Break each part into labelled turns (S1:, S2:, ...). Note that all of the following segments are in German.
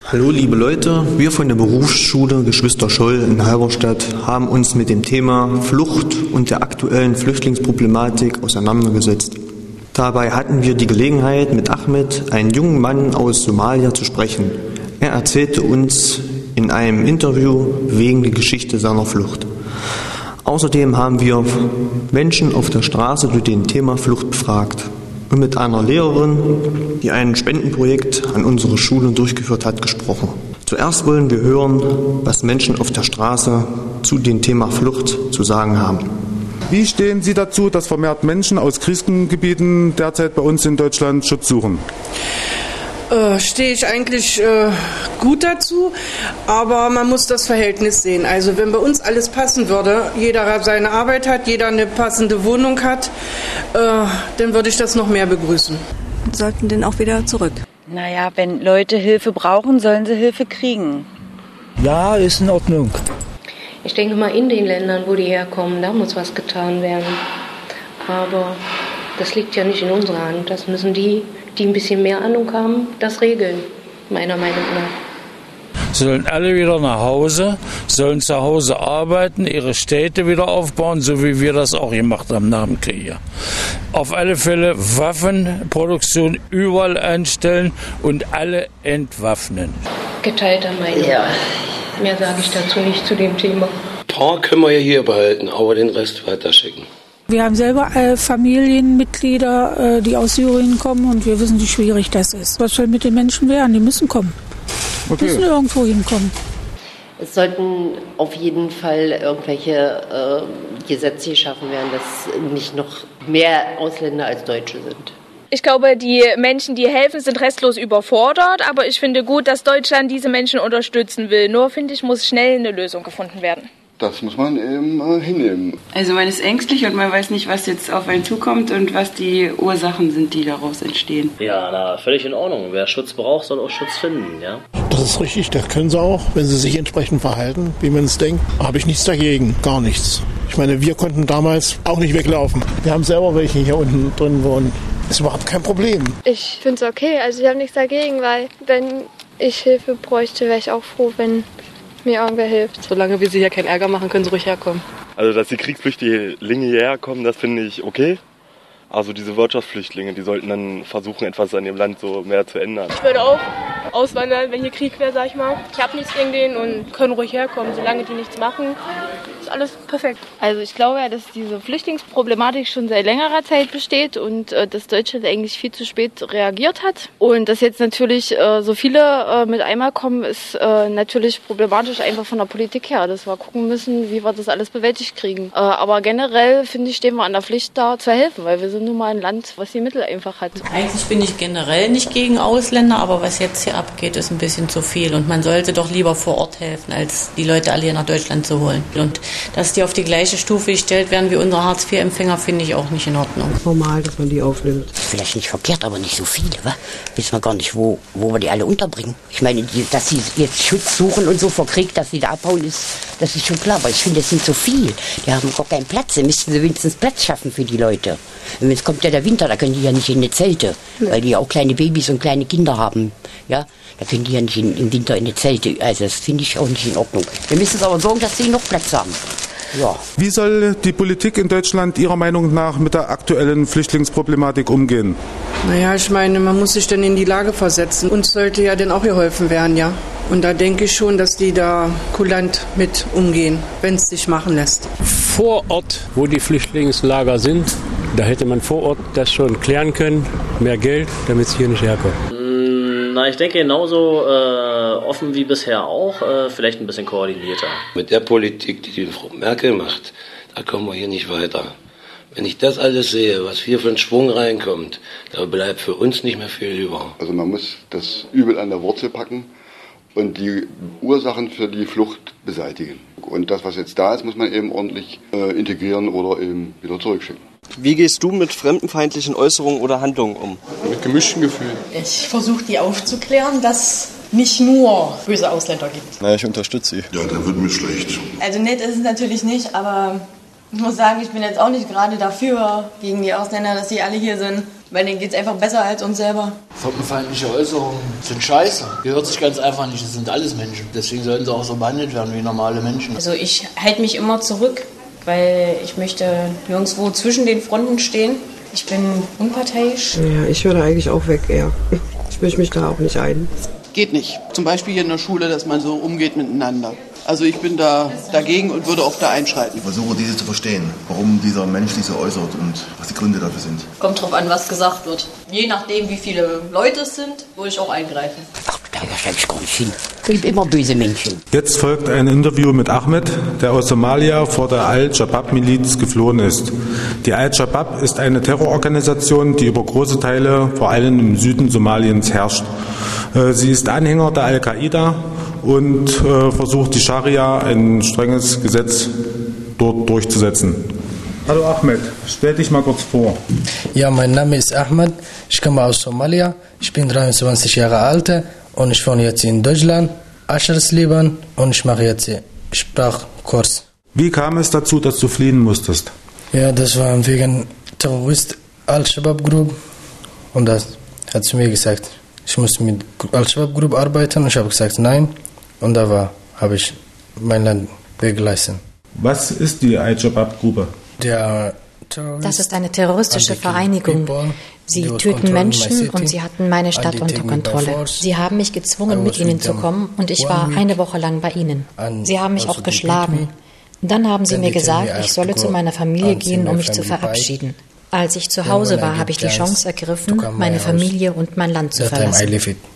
S1: Hallo liebe Leute, wir von der Berufsschule Geschwister Scholl in Halberstadt haben uns mit dem Thema Flucht und der aktuellen Flüchtlingsproblematik auseinandergesetzt. Dabei hatten wir die Gelegenheit, mit Ahmed, einem jungen Mann aus Somalia, zu sprechen. Er erzählte uns in einem Interview wegen der Geschichte seiner Flucht. Außerdem haben wir Menschen auf der Straße zu dem Thema Flucht befragt und mit einer Lehrerin, die ein Spendenprojekt an unserer Schule durchgeführt hat, gesprochen. Zuerst wollen wir hören, was Menschen auf der Straße zu dem Thema Flucht zu sagen haben.
S2: Wie stehen Sie dazu, dass vermehrt Menschen aus Krisengebieten derzeit bei uns in Deutschland Schutz suchen?
S3: Stehe ich eigentlich gut dazu, aber man muss das Verhältnis sehen. Also wenn bei uns alles passen würde, jeder seine Arbeit hat, jeder eine passende Wohnung hat, dann würde ich das noch mehr begrüßen.
S4: Sollten denn auch wieder zurück?
S5: Naja, wenn Leute Hilfe brauchen, sollen sie Hilfe kriegen.
S6: Ja, ist in Ordnung.
S7: Ich denke mal, in den Ländern, wo die herkommen, da muss was getan werden. Aber das liegt ja nicht in unserer Hand. Das müssen die ein bisschen mehr Ahnung haben, das regeln, meiner Meinung nach.
S6: Sollen alle wieder nach Hause, sollen zu Hause arbeiten, ihre Städte wieder aufbauen, so wie wir das auch gemacht haben nach dem Krieg. Auf alle Fälle Waffenproduktion überall einstellen und alle entwaffnen.
S7: Geteilter Meinung.
S8: Ja.
S7: Mehr sage ich dazu nicht zu dem Thema.
S9: Ein paar können wir ja hier behalten, aber den Rest weiterschicken.
S10: Wir haben selber Familienmitglieder, die aus Syrien kommen und wir wissen, wie schwierig das ist. Was soll mit den Menschen werden? Die müssen kommen. Die müssen irgendwo hinkommen.
S8: Es sollten auf jeden Fall irgendwelche Gesetze geschaffen werden, dass nicht noch mehr Ausländer als Deutsche sind.
S11: Ich glaube, die Menschen, die helfen, sind restlos überfordert. Aber ich finde gut, dass Deutschland diese Menschen unterstützen will. Nur, finde ich, muss schnell eine Lösung gefunden werden.
S12: Das muss man eben hinnehmen.
S13: Also man ist ängstlich und man weiß nicht, was jetzt auf einen zukommt und was die Ursachen sind, die daraus entstehen.
S14: Ja, na, völlig in Ordnung. Wer Schutz braucht, soll auch Schutz finden, ja.
S15: Das ist richtig, das können sie auch, wenn sie sich entsprechend verhalten, wie man es denkt. Habe ich nichts dagegen, gar nichts. Ich meine, wir konnten damals auch nicht weglaufen. Wir haben selber welche hier unten drin wohnen. Ist überhaupt kein Problem.
S16: Ich finde es okay, also ich habe nichts dagegen, weil wenn ich Hilfe bräuchte, wäre ich auch froh, wenn mir irgendwer hilft.
S17: Solange wir sie hier keinen Ärger machen, können sie ruhig herkommen.
S18: Also, dass die Kriegsflüchtlinge hierher kommen, das finde ich okay. Also diese Wirtschaftsflüchtlinge, die sollten dann versuchen, etwas an ihrem Land so mehr zu ändern.
S19: Ich würde auch auswandern, wenn hier Krieg wäre, sag ich mal. Ich habe nichts gegen den und können ruhig herkommen, solange die nichts machen. Ist alles perfekt.
S20: Also ich glaube ja, dass diese Flüchtlingsproblematik schon seit längerer Zeit besteht und dass Deutschland eigentlich viel zu spät reagiert hat. Und dass jetzt natürlich so viele mit einmal kommen, ist natürlich problematisch einfach von der Politik her, dass wir gucken müssen, wie wir das alles bewältigt kriegen. Aber generell, finde ich, stehen wir an der Pflicht, da zu helfen, weil wir sind nun mal ein Land, was die Mittel einfach hat.
S4: Eigentlich bin ich generell nicht gegen Ausländer, aber was jetzt hier abgeht, ist ein bisschen zu viel. Und man sollte doch lieber vor Ort helfen, als die Leute alle hier nach Deutschland zu holen. Und dass die auf die gleiche Stufe gestellt werden wie unsere Hartz-IV-Empfänger, finde ich auch nicht in Ordnung.
S6: Normal, dass man die aufnimmt.
S16: Vielleicht nicht verkehrt, aber nicht so viele, wa? Wissen wir gar nicht, wo wir die alle unterbringen. Ich meine, dass sie jetzt Schutz suchen und so vor Krieg, dass sie da abhauen, das ist schon klar. Aber ich finde, das sind so viel. Die haben gar keinen Platz. Da müssten sie wenigstens Platz schaffen für die Leute. Und jetzt kommt ja der Winter, da können die ja nicht in die Zelte, weil die ja auch kleine Babys und kleine Kinder haben. Ja, da können die ja nicht im Winter in die Zelte. Also das finde ich auch nicht in Ordnung. Wir müssen aber sorgen, dass sie noch Platz haben. Ja.
S2: Wie soll die Politik in Deutschland Ihrer Meinung nach mit der aktuellen Flüchtlingsproblematik umgehen?
S3: Naja, ich meine, man muss sich dann in die Lage versetzen. Uns sollte ja dann auch geholfen werden, ja. Und da denke ich schon, dass die da kulant mit umgehen, wenn es sich machen lässt.
S2: Vor Ort, wo die Flüchtlingslager sind, da hätte man vor Ort das schon klären können. Mehr Geld, damit sie hier nicht herkommen.
S14: Na, ich denke genauso offen wie bisher auch, vielleicht ein bisschen koordinierter.
S9: Mit der Politik, die Frau Merkel macht, da kommen wir hier nicht weiter. Wenn ich das alles sehe, was hier für ein Schwung reinkommt, da bleibt für uns nicht mehr viel über.
S12: Also man muss das Übel an der Wurzel packen und die Ursachen für die Flucht beseitigen. Und das, was jetzt da ist, muss man eben ordentlich integrieren oder eben wieder zurückschicken.
S13: Wie gehst du mit fremdenfeindlichen Äußerungen oder Handlungen um?
S12: Mit gemischten Gefühlen.
S5: Ich versuche die aufzuklären, dass nicht nur böse Ausländer gibt.
S13: Na, ich unterstütze sie.
S12: Ja, da wird mir schlecht.
S5: Also nett ist es natürlich nicht, aber ich muss sagen, ich bin jetzt auch nicht gerade dafür, gegen die Ausländer, dass die alle hier sind. Weil denen geht es einfach besser als uns selber.
S21: Fremdenfeindliche Äußerungen sind scheiße. Gehört sich ganz einfach nicht. Das sind alles Menschen. Deswegen sollten sie auch so behandelt werden wie normale Menschen.
S4: Also ich halte mich immer zurück, weil ich möchte nirgendwo zwischen den Fronten stehen. Ich bin unparteiisch.
S22: Ja, ich würde eigentlich auch weg eher. Ich mische mich da auch nicht ein.
S23: Geht nicht. Zum Beispiel hier in der Schule, dass man so umgeht miteinander. Also ich bin da dagegen und würde auch da einschreiten.
S24: Ich versuche diese zu verstehen, warum dieser Mensch sich so äußert und was die Gründe dafür sind.
S5: Kommt drauf an, was gesagt wird. Je nachdem, wie viele Leute es sind, würde ich auch eingreifen.
S16: Da stelle ich gar nicht hin. Es gibt immer böse Menschen.
S25: Jetzt folgt ein Interview mit Ahmed, der aus Somalia vor der Al-Shabaab-Miliz geflohen ist. Die Al-Shabaab ist eine Terrororganisation, die über große Teile, vor allem im Süden Somaliens, herrscht. Sie ist Anhänger der Al-Qaida und versucht die Scharia, ein strenges Gesetz, dort durchzusetzen. Hallo Ahmed, stell dich mal kurz vor.
S26: Ja, mein Name ist Ahmed, ich komme aus Somalia, ich bin 23 Jahre alt und ich wohne jetzt in Deutschland, Aschersleben, und ich mache jetzt Sprachkurs.
S25: Wie kam es dazu, dass du fliehen musstest?
S26: Ja, das war wegen Terrorist Al-Shabaab-Group und das hat sie mir gesagt. Ich muss mit Al-Shabaab-Group arbeiten und ich habe gesagt nein und da habe ich mein Land weggelassen.
S25: Was ist die Al-Shabaab-Gruppe?
S27: Das ist eine terroristische Vereinigung. Sie töten Menschen und sie hatten meine Stadt unter Kontrolle. Sie haben mich gezwungen, mit ihnen zu kommen und ich war eine Woche lang bei ihnen. Sie haben mich auch geschlagen. Dann haben sie mir gesagt, ich solle zu meiner Familie gehen, um mich zu verabschieden. Als ich zu Hause war, habe ich die Chance ergriffen, meine Familie und mein Land zu verlassen.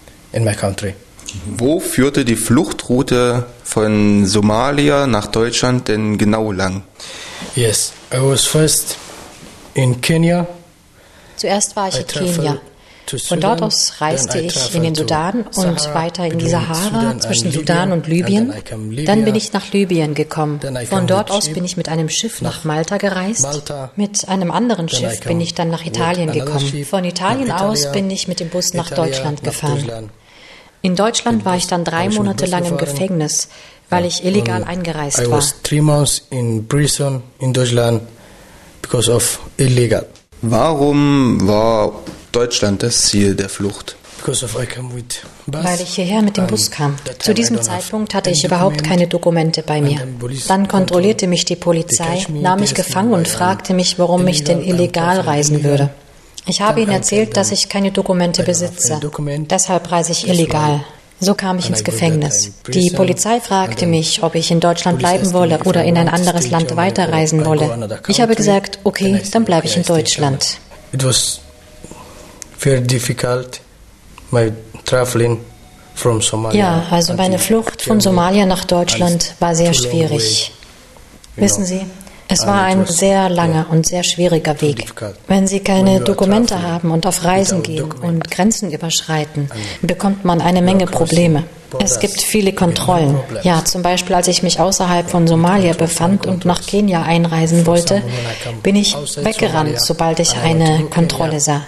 S28: Wo führte die Fluchtroute von Somalia nach Deutschland denn genau lang?
S26: Yes, I was first in Kenya.
S27: Zuerst war ich in Kenia. Von dort aus reiste ich in den Sudan und weiter in die Sahara zwischen Sudan und Libyen. Dann bin ich nach Libyen gekommen. Von dort aus bin ich mit einem Schiff nach Malta gereist. Mit einem anderen Schiff bin ich dann nach Italien gekommen. Von Italien aus bin ich mit dem Bus nach Deutschland gefahren. In Deutschland war ich dann 3 Monate lang im Gefängnis, weil ich illegal eingereist war.
S26: I was 3 months in prison in Deutschland because of illegal.
S28: Warum war Deutschland das Ziel der Flucht?
S27: Weil ich hierher mit dem Bus kam. Zu diesem Zeitpunkt hatte ich überhaupt keine Dokumente bei mir. Dann kontrollierte mich die Polizei, nahm mich gefangen und fragte mich, warum ich denn illegal reisen würde. Ich habe ihnen erzählt, dass ich keine Dokumente besitze. Deshalb reise ich illegal. So kam ich ins Gefängnis. Die Polizei fragte mich, ob ich in Deutschland bleiben wolle oder in ein anderes Land weiterreisen wolle. Ich habe gesagt, okay, dann bleibe ich in Deutschland.
S26: It was very difficult, my traveling from Somalia.
S27: Ja, also meine Flucht von Somalia nach Deutschland war sehr schwierig. Wissen Sie, es war ein sehr langer und sehr schwieriger Weg. Wenn Sie keine Dokumente haben und auf Reisen gehen und Grenzen überschreiten, bekommt man eine Menge Probleme. Es gibt viele Kontrollen. Ja, zum Beispiel, als ich mich außerhalb von Somalia befand und nach Kenia einreisen wollte, bin ich weggerannt, sobald ich eine Kontrolle sah.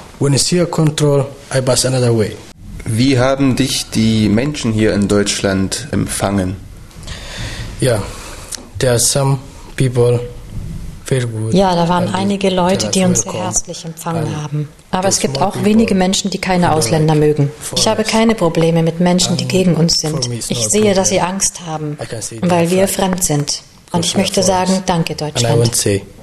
S28: Wie haben dich die Menschen hier in Deutschland empfangen?
S26: Ja, there are some people.
S27: Ja, da waren einige Leute, die uns sehr herzlich empfangen haben. Aber es gibt auch wenige Menschen, die keine Ausländer mögen. Ich habe keine Probleme mit Menschen, die gegen uns sind. Ich sehe, dass sie Angst haben, weil wir fremd sind. Und ich möchte sagen, danke Deutschland.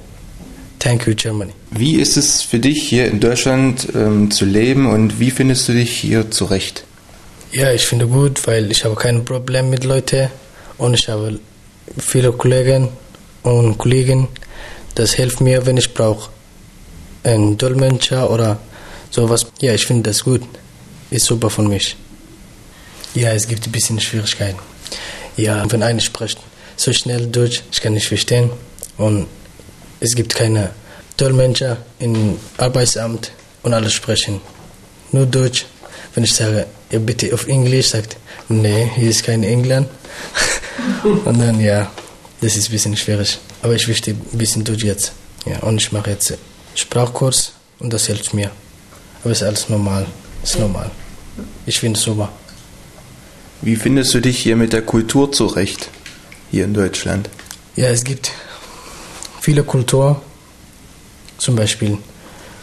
S28: Wie ist es für dich, hier in Deutschland zu leben und wie findest du dich hier zurecht?
S26: Ja, ich finde gut, weil ich habe kein Problem mit Leuten und ich habe viele Kollegen und Kollegen. Das hilft mir, wenn ich brauche einen Dolmetscher oder sowas. Ja, ich finde das gut. Ist super von mich. Ja, es gibt ein bisschen Schwierigkeiten. Ja, wenn einer spricht so schnell Deutsch, ich kann nicht verstehen. Und es gibt keine Dolmetscher im Arbeitsamt und alle sprechen nur Deutsch. Wenn ich sage, ja bitte auf Englisch, sagt, nee, hier ist kein England. Und dann, ja, das ist ein bisschen schwierig. Aber ich verstehe ein bisschen Deutsch jetzt. Ja, und ich mache jetzt Sprachkurs und das hilft mir. Aber es ist alles normal. Ist normal. Ich finde es super.
S28: Wie findest du dich hier mit der Kultur zurecht, hier in Deutschland?
S26: Ja, es gibt viele Kulturen. Zum Beispiel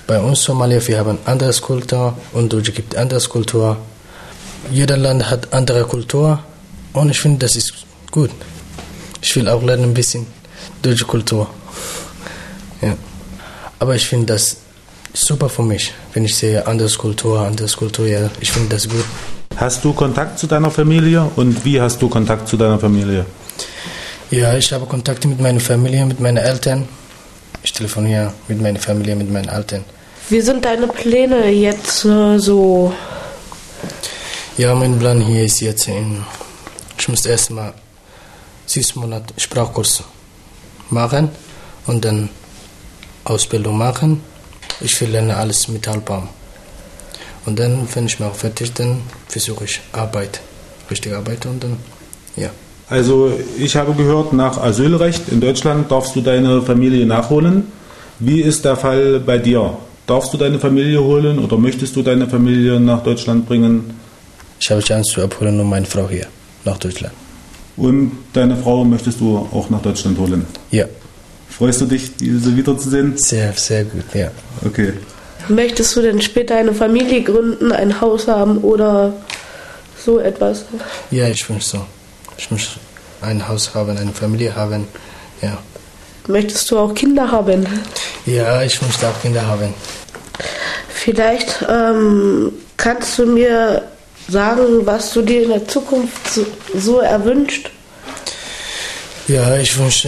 S26: Bei uns Somalier, wir haben andere Kultur und Deutsche gibt andere Kultur. Jeder Land hat andere Kultur und ich finde, das ist gut. Ich will auch lernen ein bisschen deutsche Kultur. Ja. Aber ich finde das super für mich, wenn ich sehe andere Kultur, ja, ich finde das gut.
S25: Hast du Kontakt zu deiner Familie und wie hast du Kontakt zu deiner Familie?
S26: Ja, ich habe Kontakt mit meiner Familie, mit meinen Eltern. Ich telefoniere mit meiner Familie, mit meinen Eltern.
S1: Wie sind deine Pläne jetzt so?
S26: Ja, mein Plan hier ist jetzt, ich muss erstmal 6 Monate Sprachkurs machen und dann Ausbildung machen. Ich will lernen alles Metallbau. Und dann, wenn ich mal fertig bin, dann versuche ich richtige Arbeit und dann, ja.
S25: Also ich habe gehört, nach Asylrecht in Deutschland darfst du deine Familie nachholen. Wie ist der Fall bei dir? Darfst du deine Familie holen oder möchtest du deine Familie nach Deutschland bringen?
S26: Ich habe Chance zu abholen und meine Frau hier nach Deutschland.
S25: Und deine Frau möchtest du auch nach Deutschland holen?
S26: Ja.
S25: Freust du dich, diese wiederzusehen?
S26: Sehr, sehr gut, ja.
S25: Okay.
S1: Möchtest du denn später eine Familie gründen, ein Haus haben oder so etwas?
S26: Ja, ich wünsche so. Ich möchte ein Haus haben, eine Familie haben, ja.
S1: Möchtest du auch Kinder haben?
S26: Ja, ich möchte auch Kinder haben.
S1: Vielleicht kannst du mir sagen, was du dir in der Zukunft so erwünscht?
S26: Ja, ich wünsche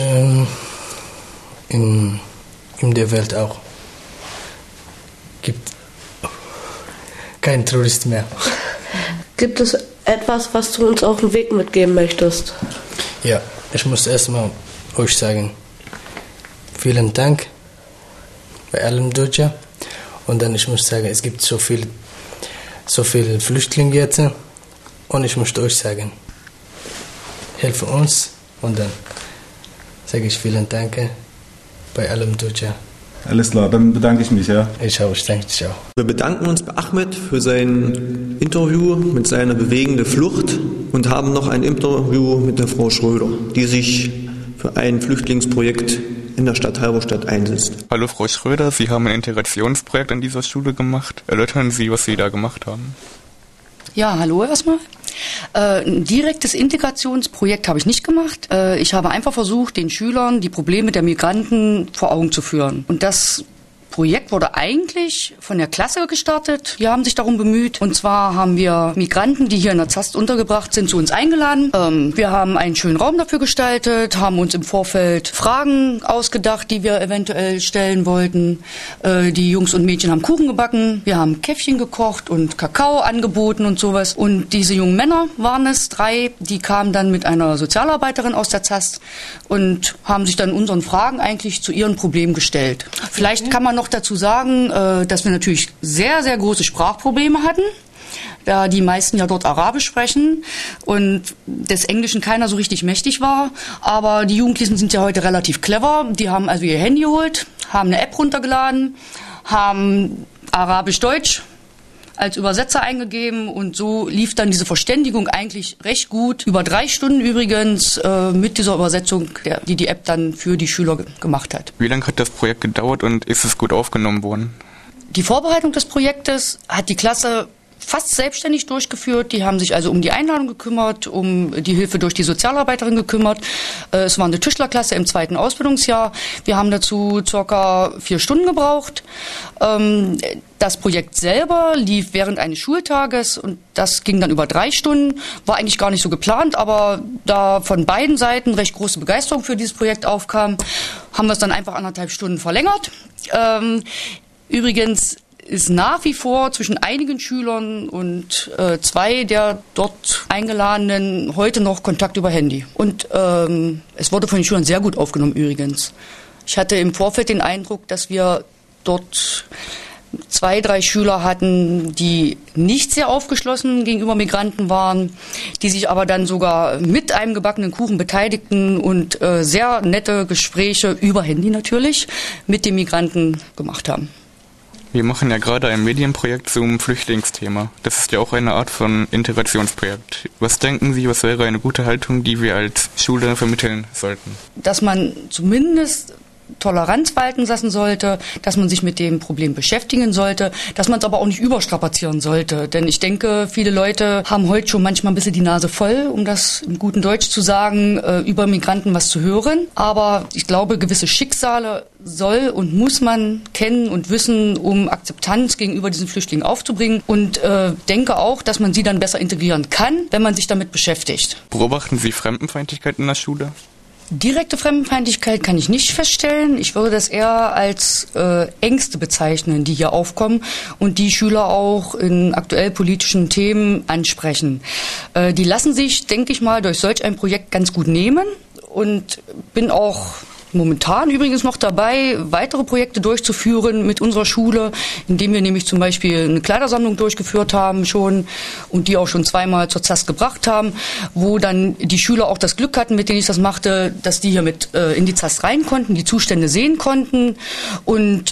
S26: in der Welt auch gibt kein Tourist mehr.
S1: Gibt es etwas, was du uns auf den Weg mitgeben möchtest?
S26: Ja, ich muss erstmal euch sagen, vielen Dank bei allem Deutschen. Und dann ich muss sagen, es gibt so viel Flüchtlinge jetzt. Und ich möchte euch sagen, helfe uns. Und dann sage ich vielen Dank bei allem Deutschen.
S25: Alles klar, dann bedanke ich mich, ja.
S26: Ich danke dich auch.
S7: Wir bedanken uns bei Ahmed für sein Interview mit seiner bewegenden Flucht und haben noch ein Interview mit der Frau Schröder, die sich für ein Flüchtlingsprojekt in der Stadt Halberstadt einsetzt.
S8: Hallo Frau Schröder, Sie haben ein Integrationsprojekt an dieser Schule gemacht. Erläutern Sie, was Sie da gemacht haben.
S10: Ja, hallo erstmal. Ein direktes Integrationsprojekt habe ich nicht gemacht. Ich habe einfach versucht, den Schülern die Probleme der Migranten vor Augen zu führen. Und das Projekt wurde eigentlich von der Klasse gestartet. Die haben sich darum bemüht. Und zwar haben wir Migranten, die hier in der Zast untergebracht sind, zu uns eingeladen. Wir haben einen schönen Raum dafür gestaltet, haben uns im Vorfeld Fragen ausgedacht, die wir eventuell stellen wollten. Die Jungs und Mädchen haben Kuchen gebacken. Wir haben Käffchen gekocht und Kakao angeboten und sowas. Und diese jungen Männer waren es, 3, die kamen dann mit einer Sozialarbeiterin aus der Zast und haben sich dann unseren Fragen eigentlich zu ihren Problemen gestellt. Vielleicht kann man noch dazu sagen, dass wir natürlich sehr, sehr große Sprachprobleme hatten, da die meisten ja dort Arabisch sprechen und des Englischen keiner so richtig mächtig war. Aber die Jugendlichen sind ja heute relativ clever. Die haben also ihr Handy geholt, haben eine App runtergeladen, haben Arabisch-Deutsch als Übersetzer eingegeben und so lief dann diese Verständigung eigentlich recht gut. Über 3 Stunden übrigens mit dieser Übersetzung, die die App dann für die Schüler gemacht hat.
S8: Wie lange hat das Projekt gedauert und ist es gut aufgenommen worden?
S10: Die Vorbereitung des Projektes hat die Klasse fast selbstständig durchgeführt. Die haben sich also um die Einladung gekümmert, um die Hilfe durch die Sozialarbeiterin gekümmert. Es war eine Tischlerklasse im 2. Ausbildungsjahr. Wir haben dazu ca. 4 Stunden gebraucht. Das Projekt selber lief während eines Schultages und das ging dann über 3 Stunden. War eigentlich gar nicht so geplant, aber da von beiden Seiten recht große Begeisterung für dieses Projekt aufkam, haben wir es dann einfach 1,5 Stunden verlängert. Übrigens ist nach wie vor zwischen einigen Schülern und 2 der dort Eingeladenen heute noch Kontakt über Handy. Und es wurde von den Schülern sehr gut aufgenommen übrigens. Ich hatte im Vorfeld den Eindruck, dass wir dort 2, 3 Schüler hatten, die nicht sehr aufgeschlossen gegenüber Migranten waren, die sich aber dann sogar mit einem gebackenen Kuchen beteiligten und sehr nette Gespräche über Handy natürlich mit den Migranten gemacht haben.
S8: Wir machen ja gerade ein Medienprojekt zum Flüchtlingsthema. Das ist ja auch eine Art von Integrationsprojekt. Was denken Sie, was wäre eine gute Haltung, die wir als Schule vermitteln sollten?
S10: Dass man zumindest Toleranz walten lassen sollte, dass man sich mit dem Problem beschäftigen sollte, dass man es aber auch nicht überstrapazieren sollte. Denn ich denke, viele Leute haben heute schon manchmal ein bisschen die Nase voll, um das im guten Deutsch zu sagen, über Migranten was zu hören. Aber ich glaube, gewisse Schicksale soll und muss man kennen und wissen, um Akzeptanz gegenüber diesen Flüchtlingen aufzubringen. Und denke auch, dass man sie dann besser integrieren kann, wenn man sich damit beschäftigt.
S8: Beobachten Sie Fremdenfeindlichkeit in der Schule?
S10: Direkte Fremdenfeindlichkeit kann ich nicht feststellen. Ich würde das eher als Ängste bezeichnen, die hier aufkommen und die Schüler auch in aktuell politischen Themen ansprechen. Die lassen sich, denke ich mal, durch solch ein Projekt ganz gut nehmen und bin auch momentan übrigens noch dabei, weitere Projekte durchzuführen mit unserer Schule, indem wir nämlich zum Beispiel eine Kleidersammlung durchgeführt haben schon und die auch schon zweimal zur ZAST gebracht haben, wo dann die Schüler auch das Glück hatten, mit denen ich das machte, dass die hier mit in die ZAST rein konnten, die Zustände sehen konnten und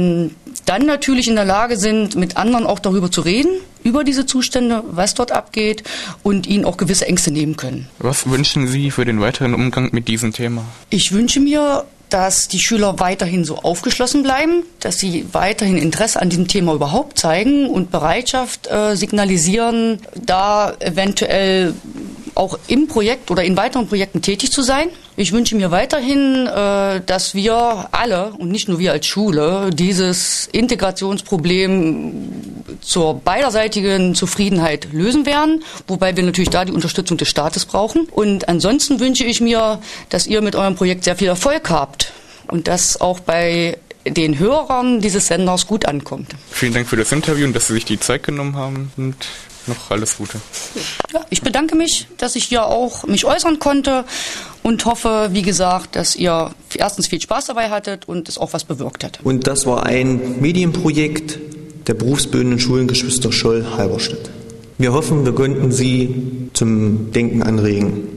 S10: dann natürlich in der Lage sind, mit anderen auch darüber zu reden, über diese Zustände, was dort abgeht und ihnen auch gewisse Ängste nehmen können.
S8: Was wünschen Sie für den weiteren Umgang mit diesem Thema?
S10: Ich wünsche mir, dass die Schüler weiterhin so aufgeschlossen bleiben, dass sie weiterhin Interesse an diesem Thema überhaupt zeigen und Bereitschaft signalisieren, da eventuell auch im Projekt oder in weiteren Projekten tätig zu sein. Ich wünsche mir weiterhin, dass wir alle und nicht nur wir als Schule dieses Integrationsproblem zur beiderseitigen Zufriedenheit lösen werden, wobei wir natürlich da die Unterstützung des Staates brauchen. Und ansonsten wünsche ich mir, dass ihr mit eurem Projekt sehr viel Erfolg habt und das auch bei den Hörern dieses Senders gut ankommt.
S8: Vielen Dank für das Interview und dass Sie sich die Zeit genommen haben und noch alles Gute.
S10: Ja, ich bedanke mich, dass ich hier auch mich äußern konnte und hoffe, wie gesagt, dass ihr erstens viel Spaß dabei hattet und es auch was bewirkt hat.
S7: Und das war ein Medienprojekt der berufsbildenden Schulengeschwister Scholl Halberstadt. Wir hoffen, wir konnten Sie zum Denken anregen.